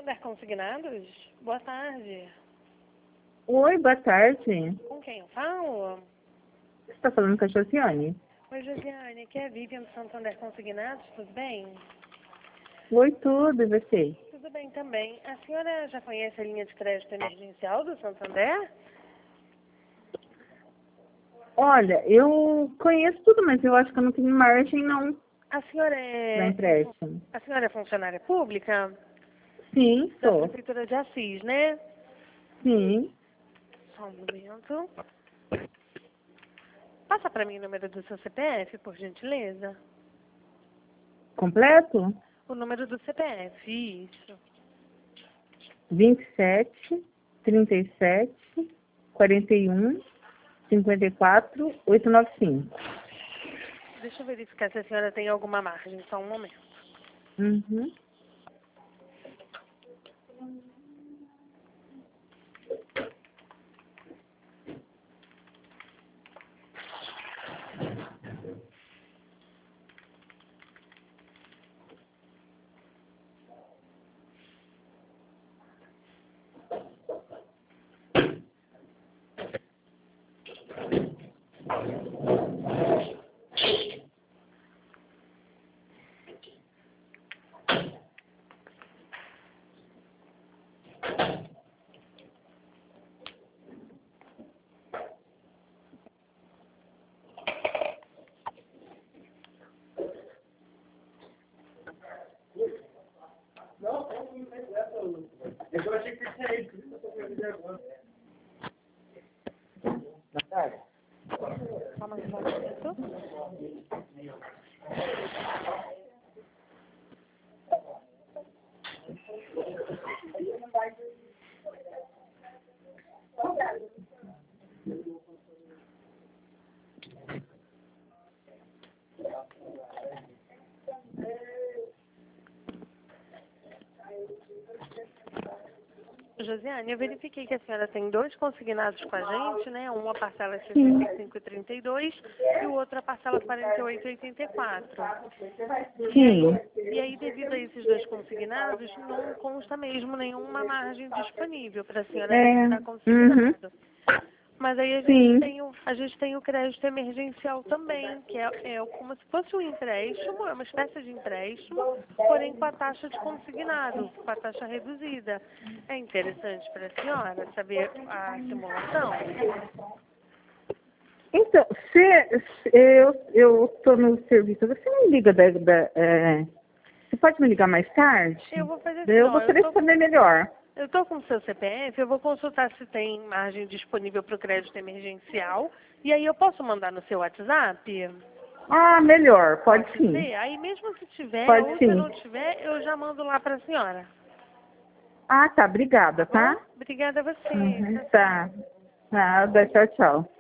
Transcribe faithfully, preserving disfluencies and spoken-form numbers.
Santander Consignados? Boa tarde. Oi, boa tarde. Com quem eu falo? Você está falando com a Josiane? Oi, Josiane, aqui é a Vivian do Santander Consignados, tudo bem? Oi, tudo, e você? Tudo bem também. A senhora já conhece a linha de crédito emergencial do Santander? Olha, eu conheço tudo, mas eu acho que eu não tenho margem, não, A senhora para é... empréstimo. A senhora é funcionária pública? Sim, Da sou. Prefeitura de Assis, né? Sim. Só um momento. Passa para mim o número do seu C P F, por gentileza. Completo? O número do C P F, isso. vinte e sete, trinta e sete, quarenta e um, cinquenta e quatro, oitocentos e noventa e cinco. Deixa eu verificar se a senhora tem alguma margem, só um momento. Uhum. Eu achei que tinha isso, por isso eu tô fazendo agora. Natália? Só mais um momento. Josiane, eu verifiquei que a senhora tem dois consignados com a gente, né? Uma parcela sessenta e cinco e trinta e dois e o outro a parcela quarenta e oito e oitenta e quatro. Sim. E aí, devido a esses dois consignados, não consta mesmo nenhuma margem disponível para a senhora É. retirar Uhum. consignado. Mas aí a gente, Sim. tem o, a gente tem o crédito emergencial também, que é, é como se fosse um empréstimo, é uma espécie de empréstimo, porém com a taxa de consignado, com a taxa reduzida. É interessante para a senhora saber a simulação? Então, se, se eu eu estou no serviço, você me liga da, da é, você pode me ligar mais tarde? Eu vou fazer Daí assim, eu ó, eu gostaria tô, de saber melhor. eu tô com o seu C P F, eu vou consultar se tem margem disponível para o crédito emergencial, e aí eu posso mandar no seu WhatsApp? Ah, melhor, pode, Pode sim. ser? Aí mesmo se tiver, Pode ou se sim. não tiver, eu já mando lá para a senhora. Ah, tá, obrigada, Tá bom? tá? Obrigada a você. Uhum, Tchau, tchau. tá. Nada, tchau, tchau.